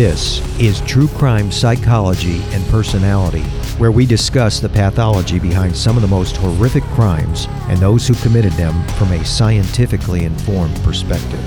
This is True Crime Psychology and Personality, where we discuss the pathology behind some of the most horrific crimes and those who committed them from a scientifically informed perspective.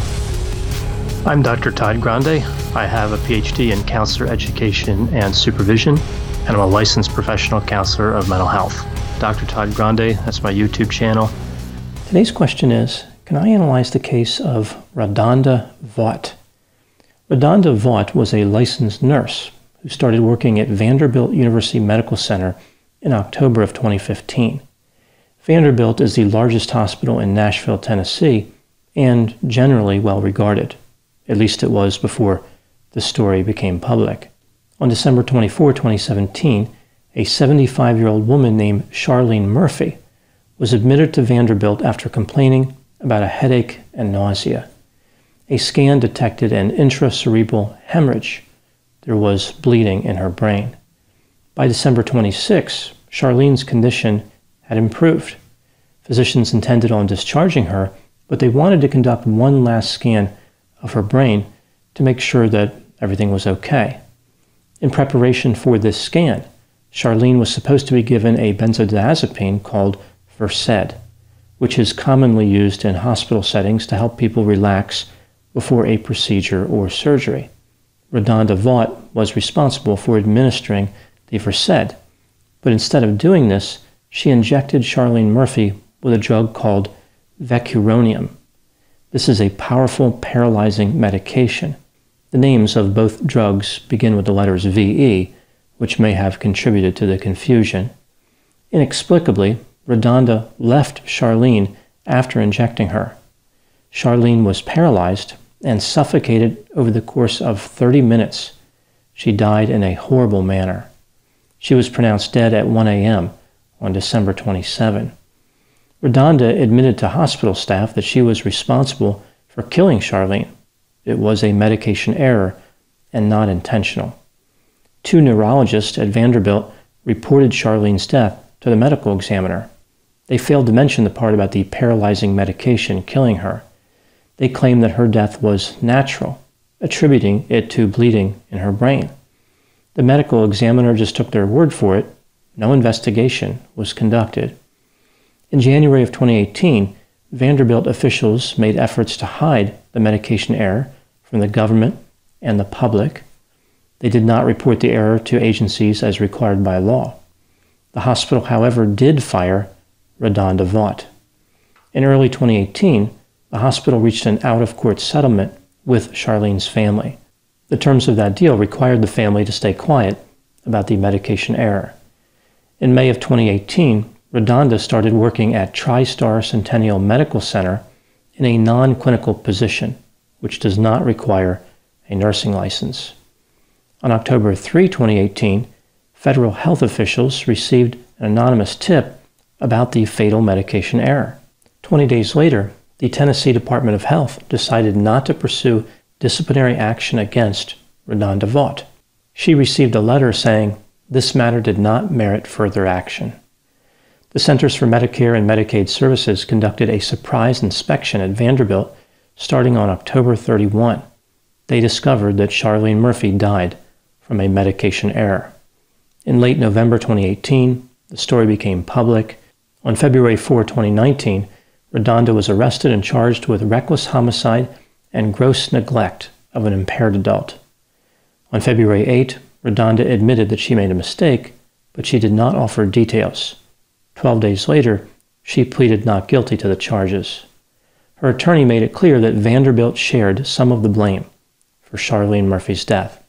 I'm Dr. Todd Grande. I have a PhD in counselor education and supervision, and I'm a licensed professional counselor of mental health. Dr. Todd Grande, that's my YouTube channel. Today's question is, can I analyze the case of Radhonda Vaught? Radhonda Vaught was a licensed nurse who started working at Vanderbilt University Medical Center in October of 2015. Vanderbilt is the largest hospital in Nashville, Tennessee, and generally well regarded. At least it was before the story became public. On December 24, 2017, a 75-year-old woman named Charlene Murphy was admitted to Vanderbilt after complaining about a headache and nausea. A scan detected an intracerebral hemorrhage. There was bleeding in her brain. By December 26, Charlene's condition had improved. Physicians intended on discharging her, but they wanted to conduct one last scan of her brain to make sure that everything was okay. In preparation for this scan, Charlene was supposed to be given a benzodiazepine called Versed, which is commonly used in hospital settings to help people relax before a procedure or surgery. Radhonda Vaught was responsible for administering the Versed, but instead of doing this, she injected Charlene Murphy with a drug called vecuronium. This is a powerful paralyzing medication. The names of both drugs begin with the letters VE, which may have contributed to the confusion. Inexplicably, Radhonda left Charlene after injecting her. Charlene was paralyzed and suffocated over the course of 30 minutes. She died in a horrible manner. She was pronounced dead at 1 a.m. on December 27. Radhonda admitted to hospital staff that she was responsible for killing Charlene. It was a medication error and not intentional. 2 neurologists at Vanderbilt reported Charlene's death to the medical examiner. They failed to mention the part about the paralyzing medication killing her. They claimed that her death was natural, attributing it to bleeding in her brain. The medical examiner just took their word for it. No investigation was conducted. In January of 2018, Vanderbilt officials made efforts to hide the medication error from the government and the public. They did not report the error to agencies as required by law. The hospital, however, did fire Radhonda Vaught. In early 2018, the hospital reached an out-of-court settlement with Charlene's family. The terms of that deal required the family to stay quiet about the medication error. In May of 2018, Radhonda started working at TriStar Centennial Medical Center in a non-clinical position, which does not require a nursing license. On October 3, 2018, federal health officials received an anonymous tip about the fatal medication error. 20 days later, the Tennessee Department of Health decided not to pursue disciplinary action against Radhonda Vaught. She received a letter saying this matter did not merit further action. The Centers for Medicare and Medicaid Services conducted a surprise inspection at Vanderbilt starting on October 31. They discovered that Charlene Murphy died from a medication error. In late November 2018, the story became public. On February 4, 2019, Radhonda was arrested and charged with reckless homicide and gross neglect of an impaired adult. On February 8, Radhonda admitted that she made a mistake, but she did not offer details. 12 days later, she pleaded not guilty to the charges. Her attorney made it clear that Vanderbilt shared some of the blame for Charlene Murphy's death.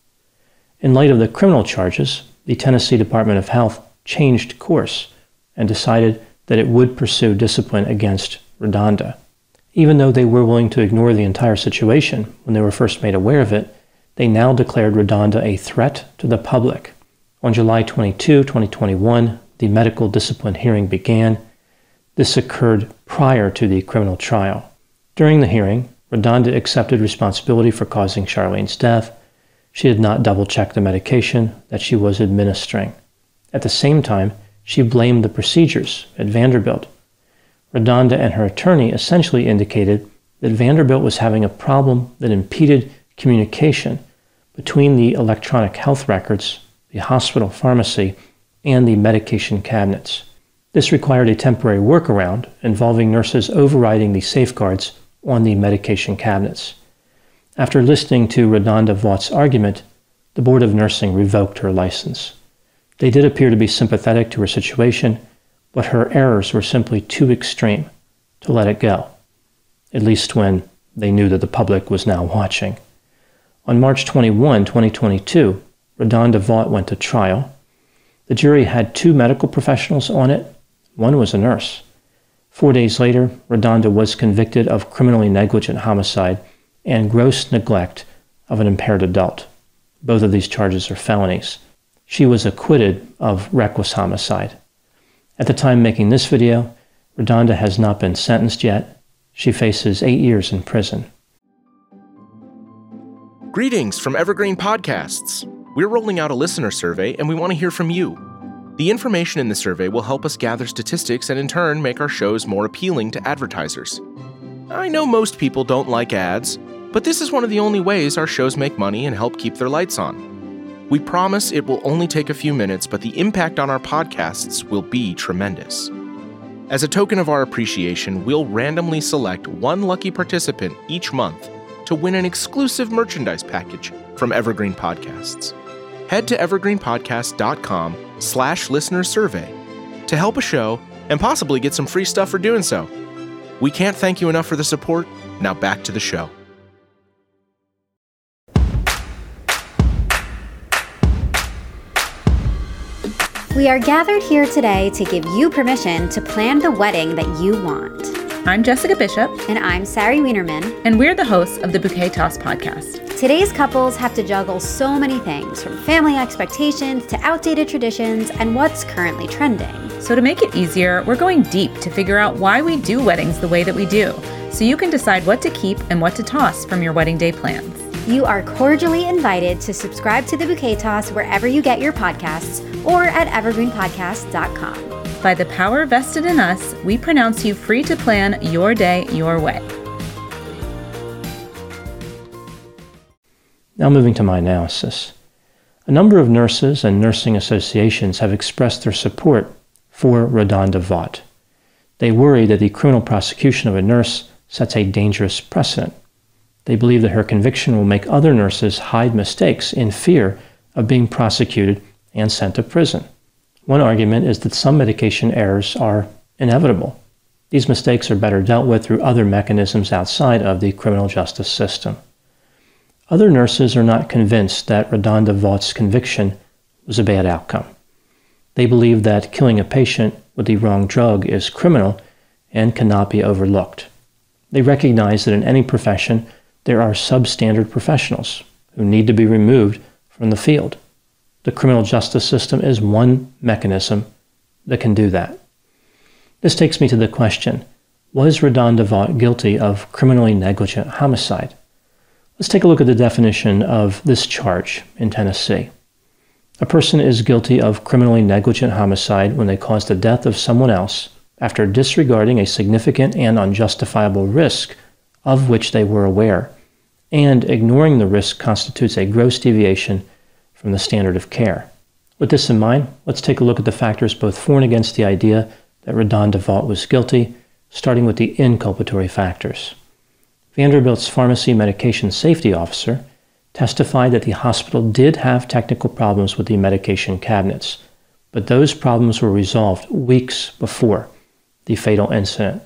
In light of the criminal charges, the Tennessee Department of Health changed course and decided that it would pursue discipline against Radhonda. Even though they were willing to ignore the entire situation when they were first made aware of it, they now declared Radhonda a threat to the public. On July 22, 2021, the medical discipline hearing began. This occurred prior to the criminal trial. During the hearing, Radhonda accepted responsibility for causing Charlene's death. She did not double-check the medication that she was administering. At the same time, she blamed the procedures at Vanderbilt. Radhonda and her attorney essentially indicated that Vanderbilt was having a problem that impeded communication between the electronic health records, the hospital pharmacy, and the medication cabinets. This required a temporary workaround involving nurses overriding the safeguards on the medication cabinets. After listening to Redonda Vaught's argument, the Board of Nursing revoked her license. They did appear to be sympathetic to her situation, but her errors were simply too extreme to let it go, at least when they knew that the public was now watching. On March 21, 2022, Redonda Vaught went to trial. The jury had 2 medical professionals on it. One was a nurse. 4 days later, Redonda was convicted of criminally negligent homicide and gross neglect of an impaired adult. Both of these charges are felonies. She was acquitted of reckless homicide. At the time making this video, Redonda has not been sentenced yet. She faces 8 years in prison. Greetings from Evergreen Podcasts. We're rolling out a listener survey and we want to hear from you. The information in the survey will help us gather statistics and in turn make our shows more appealing to advertisers. I know most people don't like ads, but this is one of the only ways our shows make money and help keep their lights on. We promise it will only take a few minutes, but the impact on our podcasts will be tremendous. As a token of our appreciation, we'll randomly select one lucky participant each month to win an exclusive merchandise package from Evergreen Podcasts. Head to evergreenpodcast.com/listenersurvey to help a show and possibly get some free stuff for doing so. We can't thank you enough for the support. Now back to the show. We are gathered here today to give you permission to plan the wedding that you want. I'm Jessica Bishop. And I'm Sari Wienerman. And we're the hosts of the Bouquet Toss podcast. Today's couples have to juggle so many things, from family expectations to outdated traditions and what's currently trending. So to make it easier, we're going deep to figure out why we do weddings the way that we do, so you can decide what to keep and what to toss from your wedding day plans. You are cordially invited to subscribe to the Bouquet Toss wherever you get your podcasts or at evergreenpodcast.com. By the power vested in us, we pronounce you free to plan your day your way. Now moving to my analysis. A number of nurses and nursing associations have expressed their support for Redonda Vaught. They worry that the criminal prosecution of a nurse sets a dangerous precedent. They believe that her conviction will make other nurses hide mistakes in fear of being prosecuted and sent to prison. One argument is that some medication errors are inevitable. These mistakes are better dealt with through other mechanisms outside of the criminal justice system. Other nurses are not convinced that Redonda Vaught's conviction was a bad outcome. They believe that killing a patient with the wrong drug is criminal and cannot be overlooked. They recognize that in any profession, there are substandard professionals who need to be removed from the field. The criminal justice system is one mechanism that can do that. This takes me to the question, was Redonda Vaught guilty of criminally negligent homicide? Let's take a look at the definition of this charge in Tennessee. A person is guilty of criminally negligent homicide when they cause the death of someone else after disregarding a significant and unjustifiable risk of which they were aware, and ignoring the risk constitutes a gross deviation from the standard of care. With this in mind, let's take a look at the factors both for and against the idea that Redonda Vaught was guilty, starting with the inculpatory factors. Vanderbilt's pharmacy medication safety officer testified that the hospital did have technical problems with the medication cabinets, but those problems were resolved weeks before the fatal incident.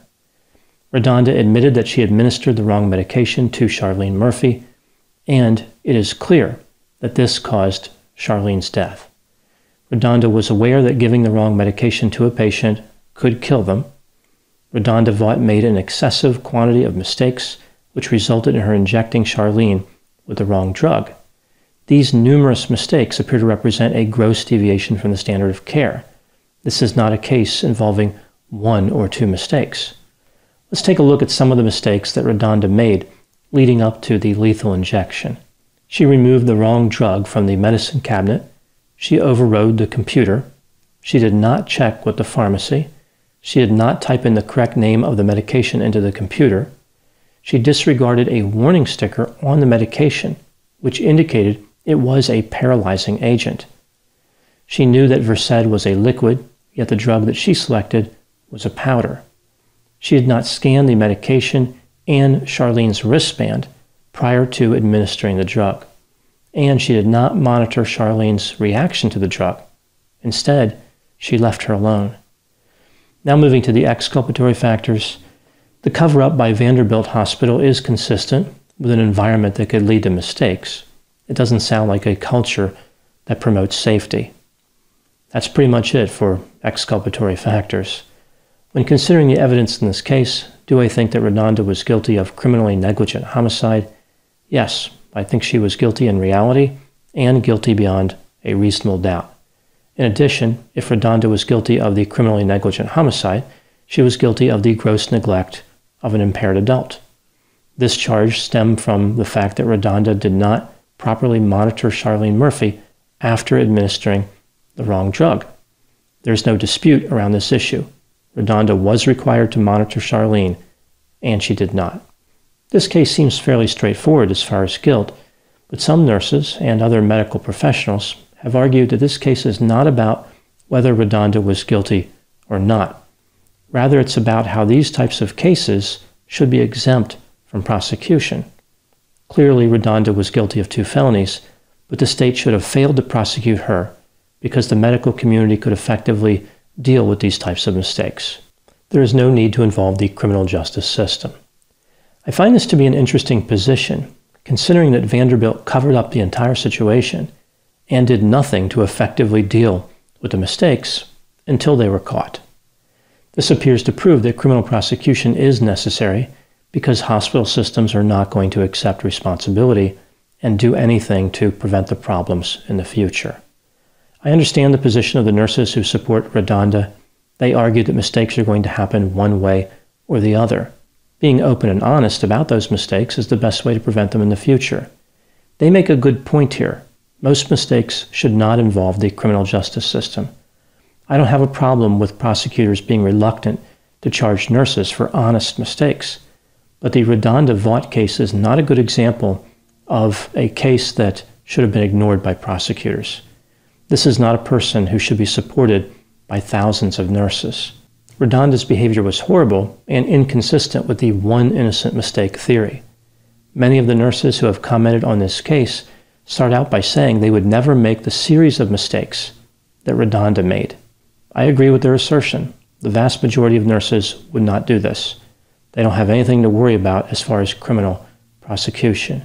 Redonda admitted that she administered the wrong medication to Charlene Murphy, and it is clear that this caused Charlene's death. Redonda was aware that giving the wrong medication to a patient could kill them. Redonda Vaught made an excessive quantity of mistakes, which resulted in her injecting Charlene with the wrong drug. These numerous mistakes appear to represent a gross deviation from the standard of care. This is not a case involving one or two mistakes. Let's take a look at some of the mistakes that Redonda made leading up to the lethal injection. She removed the wrong drug from the medicine cabinet. She overrode the computer. She did not check with the pharmacy. She did not type in the correct name of the medication into the computer. She disregarded a warning sticker on the medication, which indicated It was a paralyzing agent. She knew that Versed was a liquid, yet the drug that she selected was a powder. She had not scanned the medication and Charlene's wristband prior to administering the drug, and she did not monitor Charlene's reaction to the drug. Instead, she left her alone. Now moving to the exculpatory factors, the cover-up by Vanderbilt Hospital is consistent with an environment that could lead to mistakes. It doesn't sound like a culture that promotes safety. That's pretty much it for exculpatory factors. When considering the evidence in this case, do I think that RaDonda was guilty of criminally negligent homicide? Yes, I think she was guilty in reality and guilty beyond a reasonable doubt. In addition, if RaDonda was guilty of the criminally negligent homicide, she was guilty of the gross neglect of an impaired adult. This charge stemmed from the fact that RaDonda did not properly monitor Charlene Murphy after administering the wrong drug. There's no dispute around this issue. RaDonda was required to monitor Charlene, and she did not. This case seems fairly straightforward as far as guilt, but some nurses and other medical professionals have argued that this case is not about whether RaDonda was guilty or not. Rather, it's about how these types of cases should be exempt from prosecution. Clearly, RaDonda was guilty of 2 felonies, but the state should have failed to prosecute her because the medical community could effectively deal with these types of mistakes. There is no need to involve the criminal justice system. I find this to be an interesting position, considering that Vanderbilt covered up the entire situation and did nothing to effectively deal with the mistakes until they were caught. This appears to prove that criminal prosecution is necessary because hospital systems are not going to accept responsibility and do anything to prevent the problems in the future. I understand the position of the nurses who support RaDonda. They argue that mistakes are going to happen one way or the other. Being open and honest about those mistakes is the best way to prevent them in the future. They make a good point here. Most mistakes should not involve the criminal justice system. I don't have a problem with prosecutors being reluctant to charge nurses for honest mistakes, but the RaDonda Vaught case is not a good example of a case that should have been ignored by prosecutors. This is not a person who should be supported by thousands of nurses. RaDonda's behavior was horrible and inconsistent with the one innocent mistake theory. Many of the nurses who have commented on this case start out by saying they would never make the series of mistakes that RaDonda made. I agree with their assertion. The vast majority of nurses would not do this. They don't have anything to worry about as far as criminal prosecution.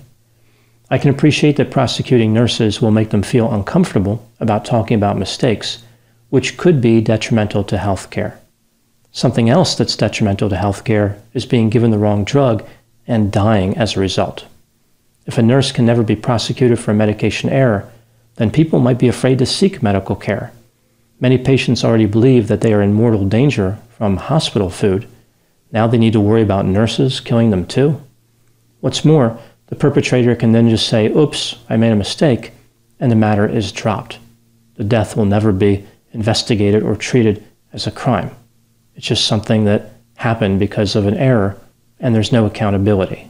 I can appreciate that prosecuting nurses will make them feel uncomfortable about talking about mistakes, which could be detrimental to health care. Something else that's detrimental to health care is being given the wrong drug and dying as a result. If a nurse can never be prosecuted for a medication error, then people might be afraid to seek medical care. Many patients already believe that they are in mortal danger from hospital food. Now they need to worry about nurses killing them too. What's more, the perpetrator can then just say, "Oops, I made a mistake," and the matter is dropped. The death will never be investigated or treated as a crime. It's just something that happened because of an error, and there's no accountability.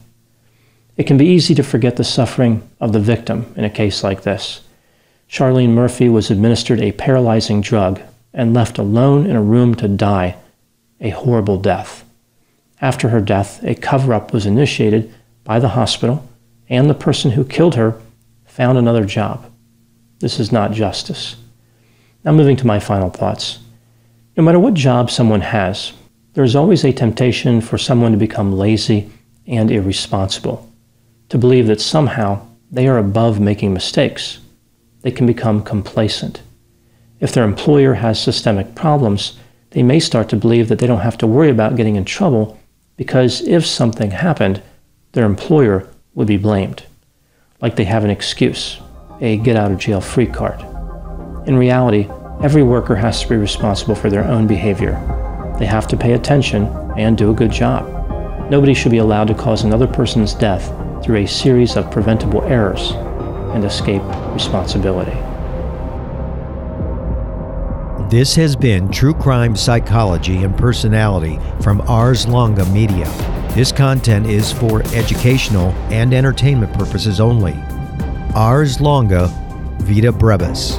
It can be easy to forget the suffering of the victim in a case like this. Charlene Murphy was administered a paralyzing drug and left alone in a room to die a horrible death. After her death, a cover-up was initiated by the hospital, and the person who killed her found another job. This is not justice. Now moving to my final thoughts. No matter what job someone has, there is always a temptation for someone to become lazy and irresponsible, to believe that somehow they are above making mistakes. They can become complacent. If their employer has systemic problems, they may start to believe that they don't have to worry about getting in trouble because if something happened, their employer would be blamed, like they have an excuse, a get-out-of-jail-free card. In reality, every worker has to be responsible for their own behavior. They have to pay attention and do a good job. Nobody should be allowed to cause another person's death through a series of preventable errors and escape responsibility. This has been True Crime Psychology and Personality from Ars Longa Media. This content is for educational and entertainment purposes only. Ars longa, vita brevis.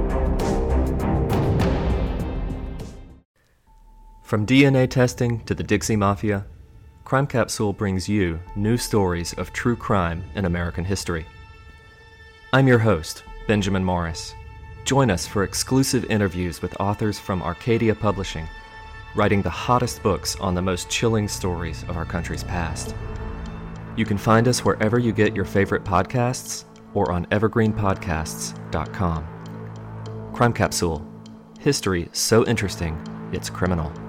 From DNA testing to the Dixie Mafia, Crime Capsule brings you new stories of true crime in American history. I'm your host, Benjamin Morris. Join us for exclusive interviews with authors from Arcadia Publishing, writing the hottest books on the most chilling stories of our country's past. You can find us wherever you get your favorite podcasts or on evergreenpodcasts.com. Crime Capsule. History so interesting, it's criminal.